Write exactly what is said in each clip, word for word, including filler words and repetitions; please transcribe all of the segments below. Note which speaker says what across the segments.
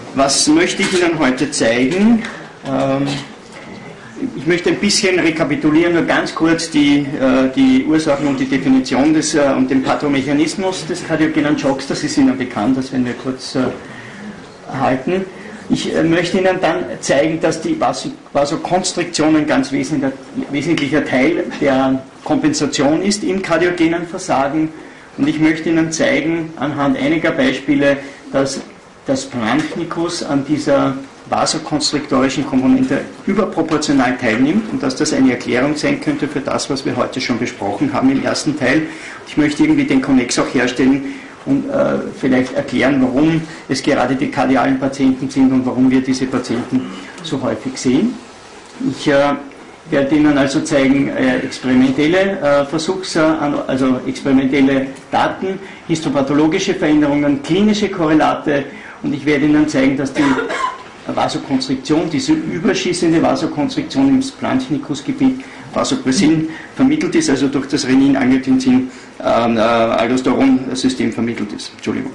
Speaker 1: Was möchte ich Ihnen heute zeigen? Ähm, ich möchte ein bisschen rekapitulieren, nur ganz kurz die, äh, die Ursachen und die Definition des, äh, und den Pathomechanismus des kardiogenen Schocks. Das ist Ihnen bekannt, das werden wir kurz äh, erhalten. Ich äh, möchte Ihnen dann zeigen, dass die Vas Vasokonstriktion ein ganz wesentlicher, wesentlicher Teil der Kompensation ist im kardiogenen Versagen. Und ich möchte Ihnen zeigen, anhand einiger Beispiele, dass das Splanchnicus an dieser vasokonstriktorischen Komponente überproportional teilnimmt und dass das eine Erklärung sein könnte für das, was wir heute schon besprochen haben im ersten Teil. Ich möchte irgendwie den Konnex auch herstellen und äh, vielleicht erklären, warum es gerade die kardialen Patienten sind und warum wir diese Patienten so häufig sehen. Ich äh, werde Ihnen also zeigen äh, experimentelle äh, Versuchs-, also experimentelle Daten, histopathologische Veränderungen, klinische Korrelate, und ich werde Ihnen zeigen, dass die Vasokonstriktion, diese überschießende Vasokonstriktion im Splanchnicus-Gebiet, Vasopressin vermittelt ist, also durch das Renin-Angiotensin-Aldosteron-System vermittelt ist. Entschuldigung.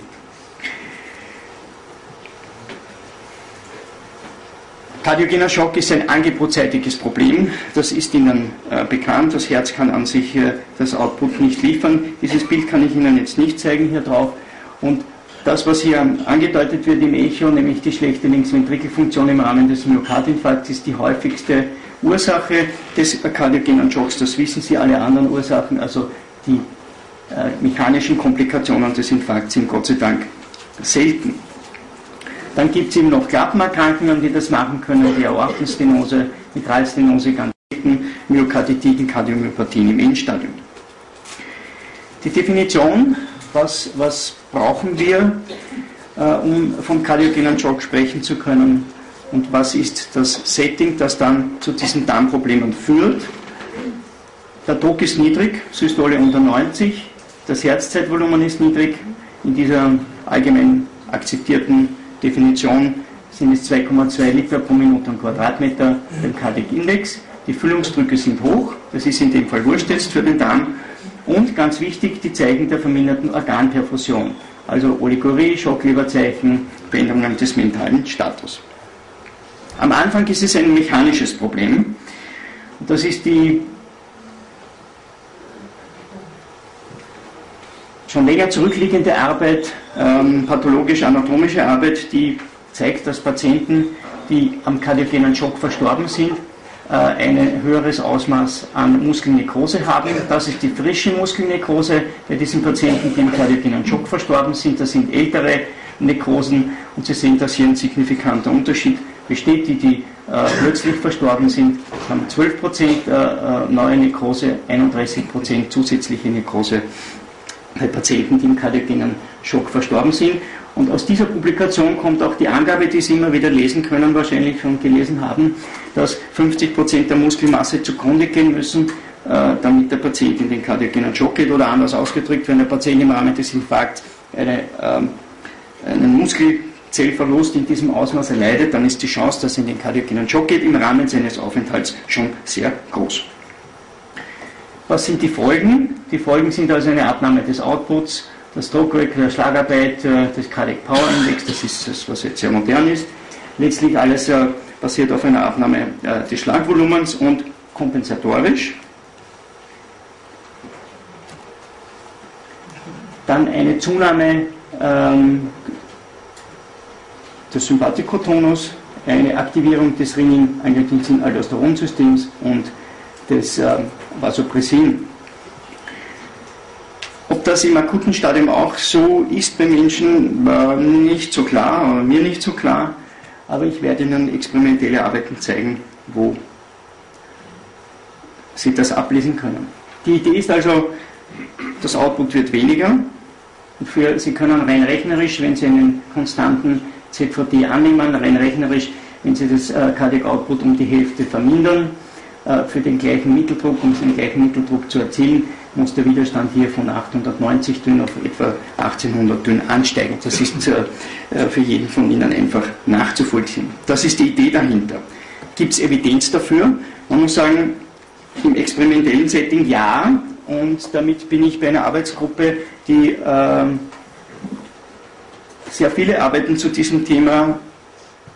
Speaker 1: Kardiogener Schock ist ein angebotsseitiges Problem, das ist Ihnen äh, bekannt. Das Herz kann an sich äh, das Output nicht liefern. Dieses Bild kann ich Ihnen jetzt nicht zeigen hier drauf. Und das, was hier angedeutet wird im Echo, nämlich die schlechte Linksventrikelfunktion im Rahmen des Myokardinfarkts, ist die häufigste Ursache des kardiogenen Schocks. Das wissen Sie. Alle anderen Ursachen, also die äh, mechanischen Komplikationen des Infarkts, sind Gott sei Dank selten. Dann gibt es eben noch Klappenerkrankungen, die das machen können, die Aortenstenose, Mitralstenose, ganz selten, Myokarditiden, Kardiomyopathien im Endstadium. Die Definition, was, was brauchen wir, äh, um vom kardiogenen Schock sprechen zu können, und was ist das Setting, das dann zu diesen Darmproblemen führt. Der Druck ist niedrig, Systole unter neunzig, das Herzzeitvolumen ist niedrig, in dieser allgemein akzeptierten Definition sind es zwei Komma zwei Liter pro Minute und Quadratmeter beim Cardiac Index. Die Füllungsdrücke sind hoch, das ist in dem Fall wurscht jetzt für den Darm. Und ganz wichtig, die Zeichen der verminderten Organperfusion, also Oligurie, Schockleberzeichen, Veränderungen des mentalen Status. Am Anfang ist es ein mechanisches Problem. Das ist die schon länger zurückliegende Arbeit, ähm, pathologisch-anatomische Arbeit, die zeigt, dass Patienten, die am kardiogenen Schock verstorben sind, äh, ein höheres Ausmaß an Muskelnekrose haben. Das ist die frische Muskelnekrose bei diesen Patienten, die im kardiogenen Schock verstorben sind. Das sind ältere Nekrosen, und Sie sehen, dass hier ein signifikanter Unterschied besteht. Die, die äh, plötzlich verstorben sind, haben zwölf Prozent äh, neue Nekrose, einunddreißig Prozent zusätzliche Nekrose bei Patienten, die im kardiogenen Schock verstorben sind. Und aus dieser Publikation kommt auch die Angabe, die Sie immer wieder lesen können, wahrscheinlich schon gelesen haben, dass fünfzig Prozent der Muskelmasse zugrunde gehen müssen, äh, damit der Patient in den kardiogenen Schock geht, oder anders ausgedrückt, wenn der Patient im Rahmen des Infarkts eine, äh, einen Muskelzellverlust in diesem Ausmaß erleidet, dann ist die Chance, dass er in den kardiogenen Schock geht, im Rahmen seines Aufenthalts schon sehr groß. Was sind die Folgen? Die Folgen sind also eine Abnahme des Outputs, das Stroke-Rate, der Schlagarbeit, das Cardiac Power Index, das ist das, was jetzt sehr modern ist. Letztlich alles äh, basiert auf einer Abnahme äh, des Schlagvolumens und kompensatorisch. Dann eine Zunahme ähm, des Sympathikotonus, eine Aktivierung des Renin-Angiotensin-Aldosteron-Systems und des äh, Vasopressin. Ob das im akuten Stadium auch so ist bei Menschen, war nicht so klar, oder mir nicht so klar, aber ich werde Ihnen experimentelle Arbeiten zeigen, wo Sie das ablesen können. Die Idee ist also, das Output wird weniger. Und für, Sie können rein rechnerisch, wenn Sie einen konstanten Z V D annehmen, rein rechnerisch, wenn Sie das äh, Cardiac Output um die Hälfte vermindern, äh, für den gleichen Mitteldruck, um den gleichen Mitteldruck zu erzielen, muss der Widerstand hier von achthundertneunzig Dünn auf etwa achtzehnhundert Dünn ansteigen. Das ist äh, für jeden von Ihnen einfach nachzuvollziehen. Das ist die Idee dahinter. Gibt es Evidenz dafür? Man muss sagen, im experimentellen Setting ja, und damit bin ich bei einer Arbeitsgruppe, die äh, sehr viele Arbeiten zu diesem Thema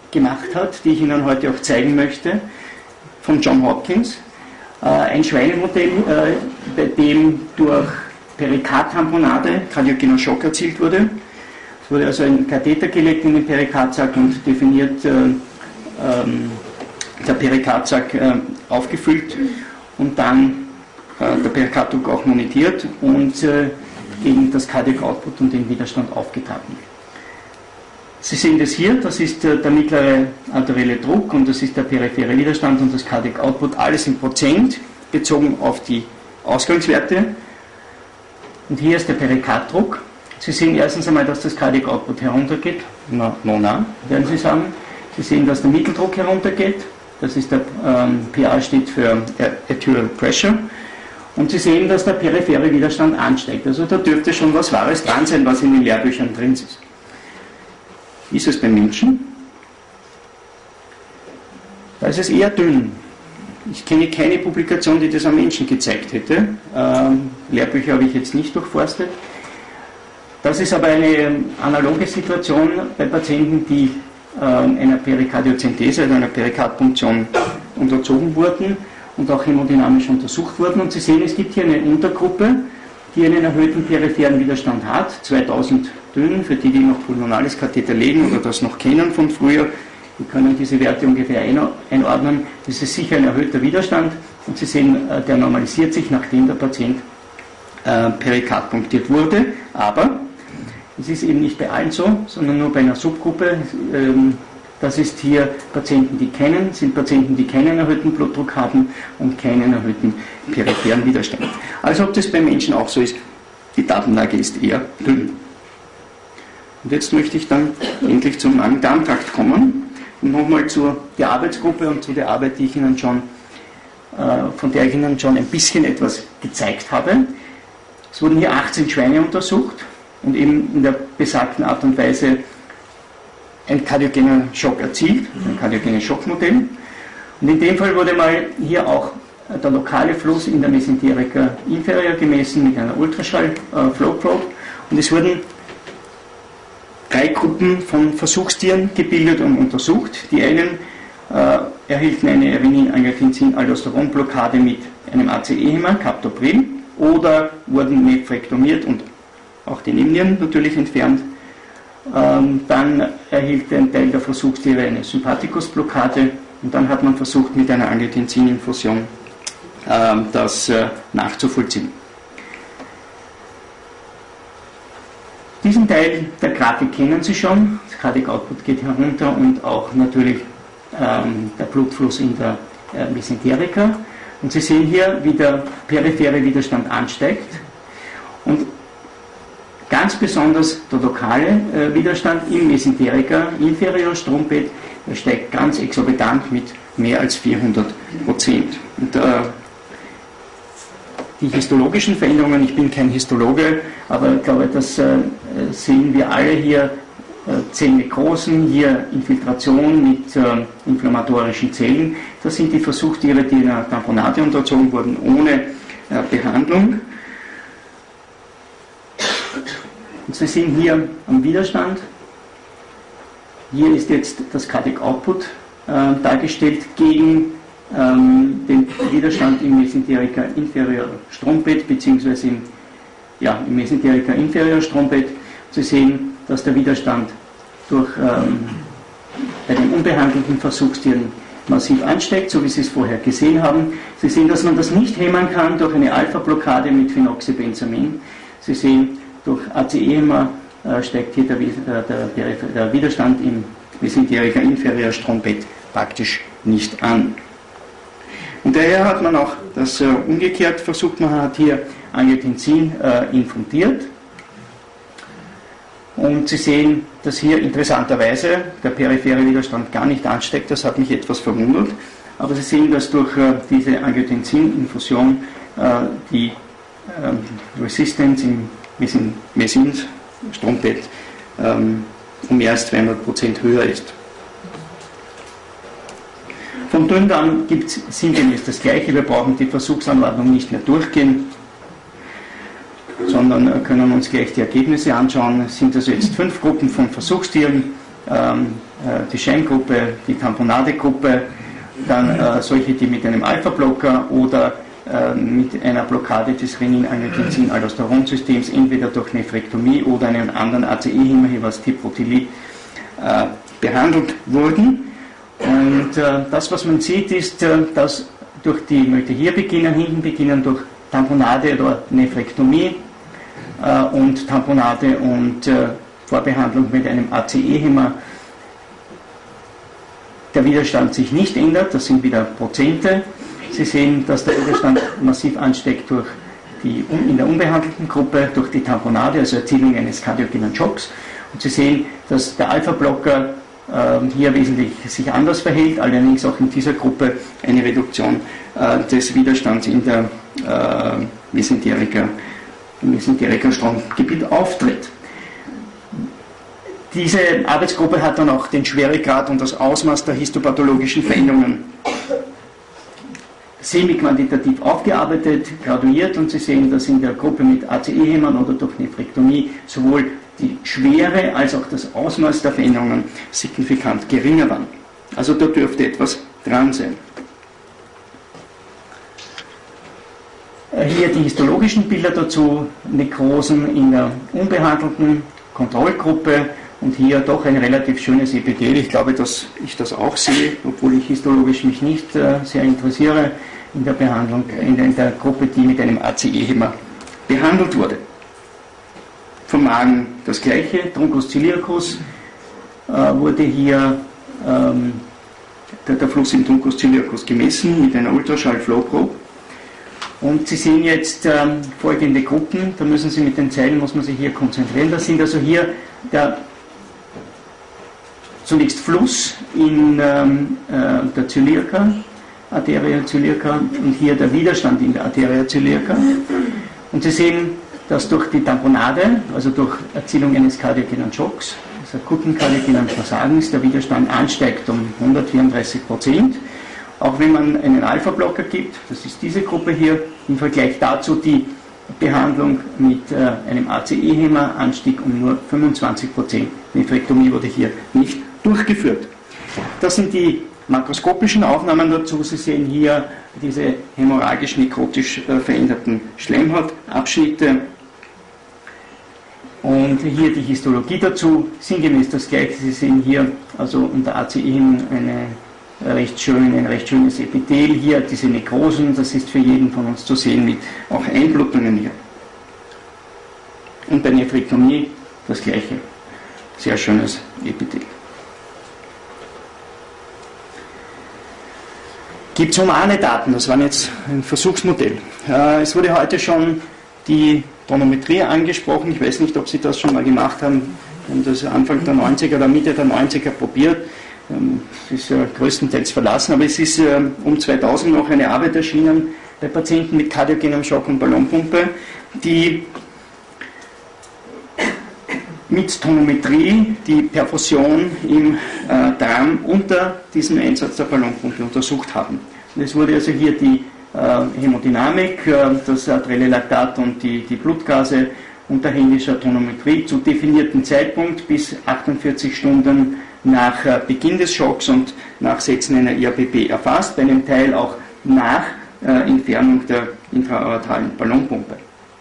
Speaker 1: gemacht hat, die ich Ihnen heute auch zeigen möchte, von John Hopkins. Ein Schweinemodell, bei dem durch Perikardtamponade kardiogener Schock erzielt wurde. Es wurde also ein Katheter gelegt in den Perikardsack und definiert äh, ähm, der Perikardsack äh, aufgefüllt und dann äh, der Perikarddruck auch monitiert und äh, gegen das Cardiac Output und den Widerstand aufgetragen. Sie sehen das hier, das ist äh, der mittlere arterielle Druck und das ist der periphere Widerstand und das Cardiac Output, alles in Prozent bezogen auf die Ausgangswerte. Und hier ist der Perikarddruck. Sie sehen erstens einmal, dass das Cardiac Output heruntergeht, na, no, na, werden Sie sagen. Sie sehen, dass der Mitteldruck heruntergeht, das ist der ähm, P A steht für Arterial Pressure. Und Sie sehen, dass der periphere Widerstand ansteigt. Also da dürfte schon was Wahres dran sein, was in den Lehrbüchern drin ist. Wie ist es beim Menschen? Da ist es eher dünn. Ich kenne keine Publikation, die das am Menschen gezeigt hätte. Ähm, Lehrbücher habe ich jetzt nicht durchforstet. Das ist aber eine analoge Situation bei Patienten, die äh, einer Perikardiozentese, also einer Perikardpunktion unterzogen wurden und auch hämodynamisch untersucht wurden. Und Sie sehen, es gibt hier eine Untergruppe, die einen erhöhten peripheren Widerstand hat, zweitausend dünn, für die, die noch pulmonales Katheter legen oder das noch kennen von früher. Wir können diese Werte ungefähr einordnen. Das ist sicher ein erhöhter Widerstand und Sie sehen, der normalisiert sich, nachdem der Patient äh, perikard punktiert wurde. Aber es ist eben nicht bei allen so, sondern nur bei einer Subgruppe. Ähm, das ist hier Patienten, die kennen, sind Patienten, die keinen erhöhten Blutdruck haben und keinen erhöhten peripheren Widerstand. Also ob das beim Menschen auch so ist, die Datenlage ist eher dünn. Und jetzt möchte ich dann endlich zum Magen-Darm-Trakt kommen. Und nochmal zu der Arbeitsgruppe und zu der Arbeit, die ich Ihnen schon, äh, von der ich Ihnen schon ein bisschen etwas gezeigt habe. Es wurden hier achtzehn Schweine untersucht und eben in der besagten Art und Weise ein kardiogener Schock erzielt, ein kardiogenes Schockmodell. Und in dem Fall wurde mal hier auch der lokale Fluss in der Mesenterica inferior gemessen mit einer Ultraschall-Flow-Probe. Und es wurden drei Gruppen von Versuchstieren gebildet und untersucht. Die einen äh, erhielten eine Renin-Angiotensin-Aldosteron-Blockade mit einem A C E-Hämmer, Captopril, oder wurden nephrektomiert und auch die Nebennieren natürlich entfernt. Ähm, dann erhielt ein Teil der Versuchstiere eine Sympathikus-Blockade und dann hat man versucht, mit einer Angiotensin-Infusion äh, das äh, nachzuvollziehen. Diesen Teil der Grafik kennen Sie schon. Das Cardiac Output geht herunter und auch natürlich ähm, der Blutfluss in der äh, Mesenterica. Und Sie sehen hier, wie der periphere Widerstand ansteigt. Und ganz besonders der lokale äh, Widerstand im Mesenterica inferior Strombett, der steigt ganz exorbitant mit mehr als vierhundert Prozent. Und, äh, die histologischen Veränderungen, ich bin kein Histologe, aber ich glaube, das äh, sehen wir alle hier, äh, Zellnekrosen, hier Infiltration mit äh, inflammatorischen Zellen. Das sind die Versuchstiere, die in einer Tamponade unterzogen wurden, ohne äh, Behandlung. Und Sie sehen hier am Widerstand, hier ist jetzt das Cardiac Output äh, dargestellt gegen ähm, den Widerstand im Mesenterica inferior Strombett beziehungsweise im, ja, im Mesenterica inferior Strombett. Sie sehen, dass der Widerstand durch, ähm, bei den unbehandelten Versuchstieren massiv ansteigt, so wie Sie es vorher gesehen haben. Sie sehen, dass man das nicht hämmern kann durch eine Alpha-Blockade mit Phenoxybenzamin. Sie sehen, durch A C E-Hämmer äh, steigt hier der, der, der, der Widerstand im Mesenterica inferior Strombett praktisch nicht an. Und daher hat man auch das äh, umgekehrt versucht, man hat hier Angiotensin äh, infundiert. Und Sie sehen, dass hier interessanterweise der periphere Widerstand gar nicht ansteigt, das hat mich etwas verwundert. Aber Sie sehen, dass durch äh, diese Angiotensin-Infusion äh, die äh, Resistance im Mesin-Strombett ähm, um mehr als zweihundert Prozent höher ist. Vom Dünndarm gibt es sinngemäß das Gleiche. Wir brauchen die Versuchsanordnung nicht mehr durchgehen, sondern können uns gleich die Ergebnisse anschauen. Es sind also jetzt fünf Gruppen von Versuchstieren ähm, die Scheinggruppe, die Tamponadegruppe, dann äh, solche, die mit einem Alpha-Blocker oder äh, mit einer Blockade des Renin-Angiotensin-Aldosteron-Systems entweder durch Nephrektomie oder einen anderen A C E-Hämer, Tiprotilit, äh, behandelt wurden. Und äh, das, was man sieht, ist, äh, dass durch die, ich möchte hier beginnen, hinten beginnen, durch Tamponade oder Nephrektomie äh, und Tamponade und äh, Vorbehandlung mit einem A C E-Hämer der Widerstand sich nicht ändert, das sind wieder Prozente. Sie sehen, dass der Widerstand massiv ansteigt durch die, in der unbehandelten Gruppe, durch die Tamponade, also Erzielung eines kardiogenen Schocks. Und Sie sehen, dass der Alpha-Blocker äh, hier wesentlich sich anders verhält, allerdings auch in dieser Gruppe eine Reduktion äh, des Widerstands in der äh, Mesenteriker, im Mesenteriker-Stromgebiet auftritt. Diese Arbeitsgruppe hat dann auch den Schweregrad und das Ausmaß der histopathologischen Veränderungen semi-quantitativ aufgearbeitet, graduiert, und Sie sehen, dass in der Gruppe mit A C E-Hämern oder durch Nephrektomie sowohl die Schwere als auch das Ausmaß der Veränderungen signifikant geringer waren. Also da dürfte etwas dran sein. Hier die histologischen Bilder dazu, Nekrosen in der unbehandelten Kontrollgruppe. Und hier doch ein relativ schönes Epithel. Ich glaube, dass ich das auch sehe, obwohl ich histologisch mich nicht äh, sehr interessiere in der Behandlung, in der, in der Gruppe, die mit einem A C E-Hämer behandelt wurde. Vom Magen das gleiche, Truncus ciliacus äh, wurde hier ähm, der, der Fluss im Truncus ciliacus gemessen mit einer Ultraschall-Flow-Probe. Und Sie sehen jetzt ähm, folgende Gruppen, da müssen Sie mit den Zeilen, muss man sich hier konzentrieren. Das sind also hier der zunächst Fluss in ähm, äh, der Ciliaca, Arteria ciliaca, und hier der Widerstand in der Arteria ciliaca. Und Sie sehen, dass durch die Tamponade, also durch Erzielung eines kardiogenen Schocks, des akuten kardiogenen Versagens, der Widerstand ansteigt um hundertvierunddreißig Prozent. Auch wenn man einen Alpha-Blocker gibt, das ist diese Gruppe hier, im Vergleich dazu die Behandlung mit äh, einem A C E-Hämer anstieg um nur fünfundzwanzig Prozent. Nephrektomie wurde hier nicht durchgeführt. Das sind die makroskopischen Aufnahmen dazu. Sie sehen hier diese hämorrhagisch-nekrotisch äh, veränderten Schleimhautabschnitte. Und hier die Histologie dazu, sinngemäß das gleiche. Sie sehen hier also unter A C E-Hämern eine recht schön, ein recht schönes Epithel. Hier diese Nekrosen, das ist für jeden von uns zu sehen mit auch Einblutungen hier. Und bei Nephrektomie das gleiche. Sehr schönes Epithel. Gibt es humane Daten? Das war jetzt ein Versuchsmodell. Äh, es wurde heute schon die Tonometrie angesprochen. Ich weiß nicht, ob Sie das schon mal gemacht haben. Wir haben das Anfang der neunziger oder Mitte der neunziger probiert. Es ist ja größtenteils verlassen, aber es ist äh, um zweitausend noch eine Arbeit erschienen bei Patienten mit kardiogenem Schock und Ballonpumpe, die mit Tonometrie die Perfusion im äh, Darm unter diesem Einsatz der Ballonpumpe untersucht haben. Und es wurde also hier die äh, Hämodynamik, äh, das arterielle Laktat und die, die Blutgase unter händischer Tonometrie zu definierten Zeitpunkt bis achtundvierzig Stunden nach äh, Beginn des Schocks und nach Setzen einer I A B P erfasst, bei einem Teil auch nach äh, Entfernung der intraaortalen Ballonpumpe.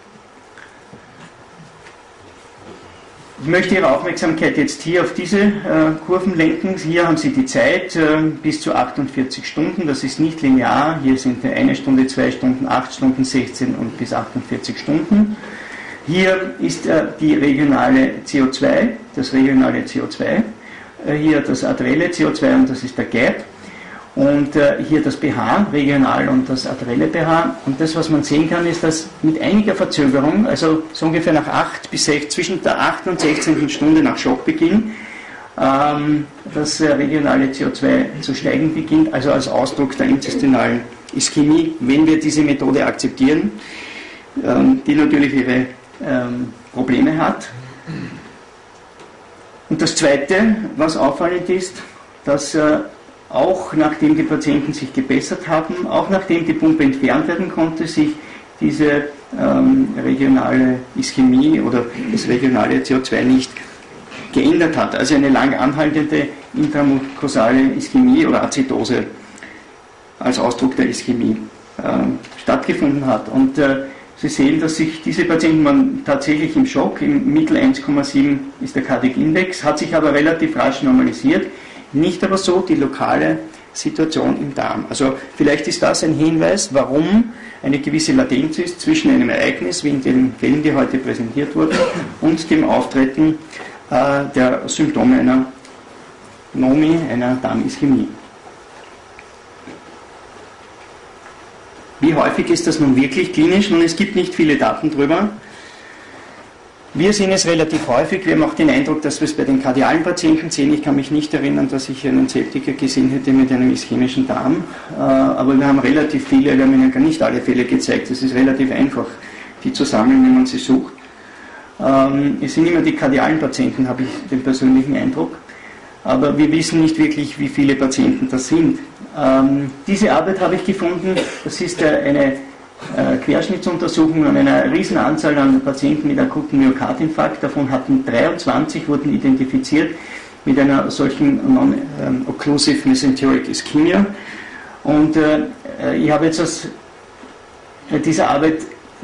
Speaker 1: Ich möchte Ihre Aufmerksamkeit jetzt hier auf diese äh, Kurven lenken. Hier haben Sie die Zeit äh, bis zu achtundvierzig Stunden. Das ist nicht linear. Hier sind eine Stunde, zwei Stunden, acht Stunden, sechzehn und bis achtundvierzig Stunden. Hier ist äh, die regionale C O zwei, das regionale C O zwei. Äh, hier das arterielle C O zwei und das ist der Gap. Und äh, hier das pH, regional und das arterielle pH. Und das, was man sehen kann, ist, dass mit einiger Verzögerung, also so ungefähr nach acht bis sechzehn, zwischen der achten und sechzehnten Stunde nach Schockbeginn, ähm, das äh, regionale C O zwei zu steigen beginnt, also als Ausdruck der intestinalen Ischämie, wenn wir diese Methode akzeptieren, ähm, die natürlich ihre ähm, Probleme hat. Und das Zweite, was auffallend ist, dass äh, auch nachdem die Patienten sich gebessert haben, auch nachdem die Pumpe entfernt werden konnte, sich diese ähm, regionale Ischämie oder das regionale C O zwei nicht geändert hat, also eine lang anhaltende intramukosale Ischämie oder Azidose als Ausdruck der Ischämie äh, stattgefunden hat. Und äh, Sie sehen, dass sich diese Patienten waren tatsächlich im Schock, im Mittel eins Komma sieben ist der Cardiac Index, hat sich aber relativ rasch normalisiert, nicht aber so die lokale Situation im Darm. Also vielleicht ist das ein Hinweis, warum eine gewisse Latenz ist zwischen einem Ereignis, wie in den Fällen, die heute präsentiert wurden, und dem Auftreten äh, der Symptome einer Nomi, einer Darmischämie. Wie häufig ist das nun wirklich klinisch? Nun, es gibt nicht viele Daten darüber. Wir sehen es relativ häufig. Wir haben auch den Eindruck, dass wir es bei den kardialen Patienten sehen. Ich kann mich nicht erinnern, dass ich einen Septiker gesehen hätte mit einem ischämischen Darm. Aber wir haben relativ viele, wir haben Ihnen gar nicht alle Fälle gezeigt. Es ist relativ einfach, die zu sammeln, wenn man sie sucht. Es sind immer die kardialen Patienten, habe ich den persönlichen Eindruck. Aber wir wissen nicht wirklich, wie viele Patienten das sind. Ähm, diese Arbeit habe ich gefunden, das ist äh, eine äh, Querschnittsuntersuchung an einer riesen Anzahl an Patienten mit akutem Myokardinfarkt. Davon hatten dreiundzwanzig wurden identifiziert mit einer solchen non-occlusive mesenteric Ischämie. Und äh, ich habe jetzt aus dieser Arbeit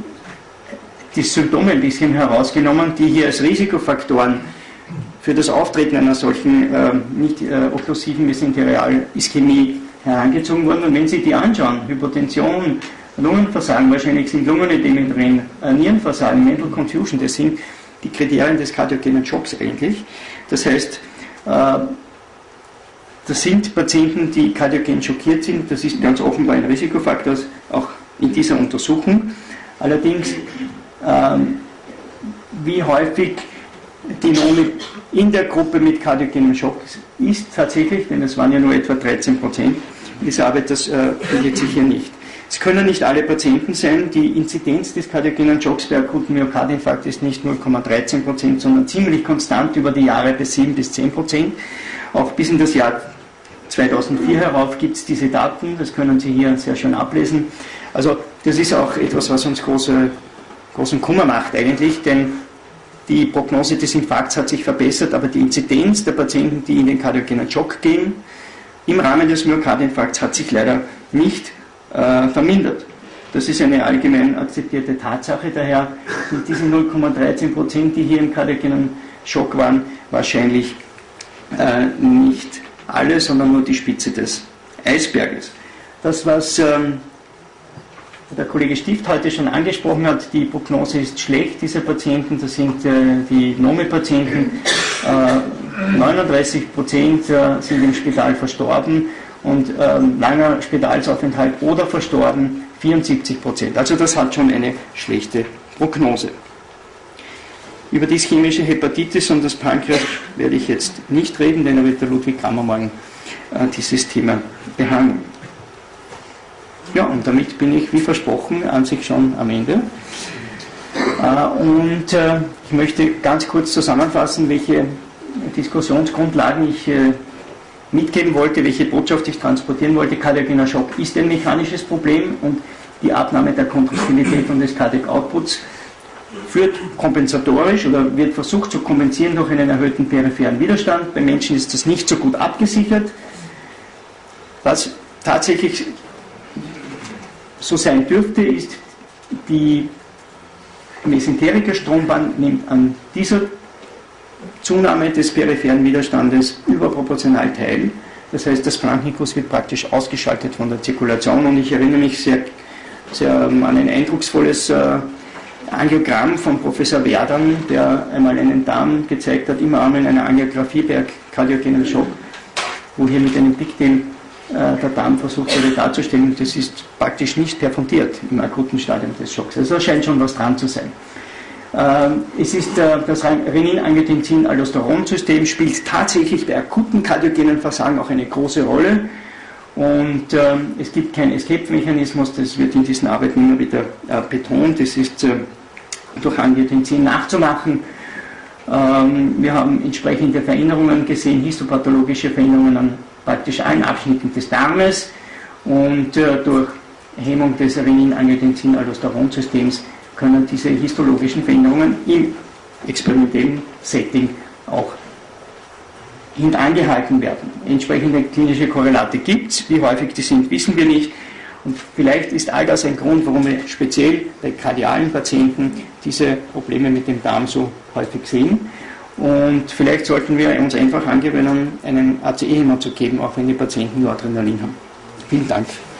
Speaker 1: die Symptome ein bisschen herausgenommen, die hier als Risikofaktoren für das Auftreten einer solchen äh, nicht äh, okklusiven Mesenterial-Ischämie herangezogen wurden. Und wenn Sie die anschauen, Hypotension, Lungenversagen, wahrscheinlich sind Lungenödeme drin, äh, Nierenversagen, Mental Confusion, das sind die Kriterien des kardiogenen Schocks eigentlich. Das heißt, äh, das sind Patienten, die kardiogen schockiert sind, das ist ganz offenbar ein Risikofaktor, auch in dieser Untersuchung. Allerdings, äh, wie häufig die Nomi in der Gruppe mit kardiogenem Schock ist tatsächlich, denn es waren ja nur etwa dreizehn Prozent in dieser Arbeit, das äh, findet sich hier nicht. Es können nicht alle Patienten sein, die Inzidenz des kardiogenen Schocks bei akuten Myokardinfarkt ist nicht null Komma dreizehn Prozent, sondern ziemlich konstant über die Jahre bis sieben bis zehn Prozent. Auch bis in das Jahr zweitausendvier herauf gibt es diese Daten, das können Sie hier sehr schön ablesen. Also das ist auch etwas, was uns große, großen Kummer macht eigentlich, denn die Prognose des Infarkts hat sich verbessert, aber die Inzidenz der Patienten, die in den kardiogenen Schock gehen, im Rahmen des Myokardinfarkts hat sich leider nicht äh, vermindert. Das ist eine allgemein akzeptierte Tatsache, daher sind diese null Komma dreizehn Prozent, die hier im kardiogenen Schock waren, wahrscheinlich äh, nicht alle, sondern nur die Spitze des Eisberges. Das, was ähm, der Kollege Stift heute schon angesprochen hat, die Prognose ist schlecht dieser Patienten, das sind äh, die Nomi-Patienten, äh, neununddreißig Prozent äh, sind im Spital verstorben und äh, langer Spitalsaufenthalt oder verstorben vierundsiebzig Prozent. Also das hat schon eine schlechte Prognose. Über die ischämische Hepatitis und das Pankreas werde ich jetzt nicht reden, denn da wird der Ludwig Kammer morgen äh, dieses Thema behandeln. Ja, und damit bin ich, wie versprochen, an sich schon am Ende. Äh, und äh, ich möchte ganz kurz zusammenfassen, welche Diskussionsgrundlagen ich äh, mitgeben wollte, welche Botschaft ich transportieren wollte. Kardiogener Schock ist ein mechanisches Problem und die Abnahme der Kontraktilität und des Cardiac Outputs führt kompensatorisch oder wird versucht zu kompensieren durch einen erhöhten peripheren Widerstand. Bei Menschen ist das nicht so gut abgesichert. Was tatsächlich so sein dürfte, ist, die Mesenteriker-Strombahn nimmt an dieser Zunahme des peripheren Widerstandes überproportional teil. Das heißt, das Flankennikus wird praktisch ausgeschaltet von der Zirkulation und ich erinnere mich sehr, sehr an ein eindrucksvolles äh, Angiogramm von Professor Verdern, der einmal einen Darm gezeigt hat, im Rahmen einer Angiografie bei kardiogenen Schock, wo hier mit einem Pigtail der Darm versucht wurde darzustellen, das ist praktisch nicht perfundiert im akuten Stadium des Schocks. Also da scheint schon was dran zu sein. Es ist das Renin-Angiotensin-Aldosteron-System spielt tatsächlich bei akuten kardiogenen Versagen auch eine große Rolle und es gibt keinen Escape-Mechanismus, das wird in diesen Arbeiten immer wieder betont, das ist durch Angiotensin nachzumachen. Wir haben entsprechende Veränderungen gesehen, histopathologische Veränderungen an praktisch allen Abschnitten des Darmes und äh, durch Hemmung des Renin-Angiotensin-Aldosteron-Systems können diese histologischen Veränderungen im experimentellen Setting auch hintangehalten werden. Entsprechende klinische Korrelate gibt es, wie häufig die sind, wissen wir nicht. Und vielleicht ist all das ein Grund, warum wir speziell bei kardialen Patienten diese Probleme mit dem Darm so häufig sehen. Und vielleicht sollten wir uns einfach angewöhnen, einen A C E-Hämmer zu geben, auch wenn die Patienten nur Adrenalin haben. Vielen Dank.